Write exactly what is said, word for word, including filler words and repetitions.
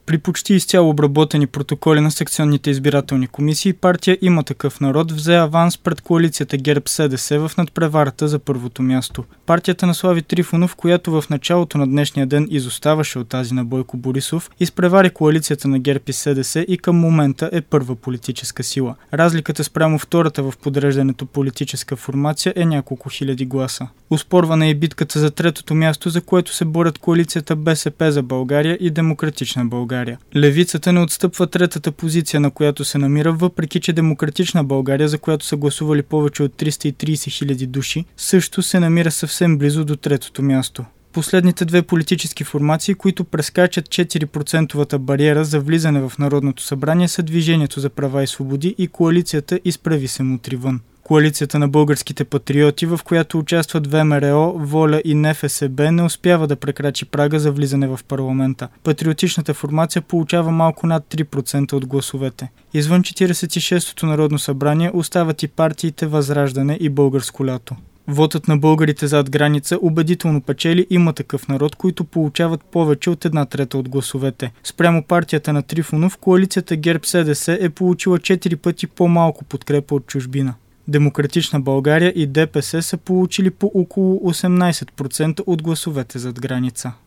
При почти изцяло обработени протоколи на секционните избирателни комисии, партия Има такъв народ взе аванс пред коалицията ГЕРБ-СДС в надпреварата за първото място. Партията на Слави Трифонов, която в началото на днешния ден изоставаше от тази на Бойко Борисов, изпревари коалицията на ГЕРБ и СДС и към момента е първа политическа сила. Разликата спрямо втората в подреждането политическа формация е няколко хиляди гласа. Оспорвана е и битката за третото място, за което се борят коалицията БСП за България и Демократична България. Левицата не отстъпва третата позиция, на която се намира, въпреки че Демократична България, за която са гласували повече от триста и трийсет хиляди души, също се намира съвсем близо до третото място. Последните две политически формации, които прескачат четири процентовата бариера за влизане в Народното събрание, са Движението за права и свободи и коалицията Изправи се мутри вън. Коалицията на българските патриоти, в която участват ВМРО, Воля и НФСБ, не успява да прекрачи прага за влизане в парламента. Патриотичната формация получава малко над три процента от гласовете. Извън четирийсет и шестото Народно събрание остават и партиите Възраждане и Българско лято. Вотът на българите зад граница убедително печели Има такъв народ, които получават повече от една трета от гласовете. Спрямо партията на Трифонов, коалицията ГЕРБ-СДС е получила четири пъти по-малко подкрепа от чужбина. Демократична България и ДПС са получили по около осемнайсет процента от гласовете зад граница.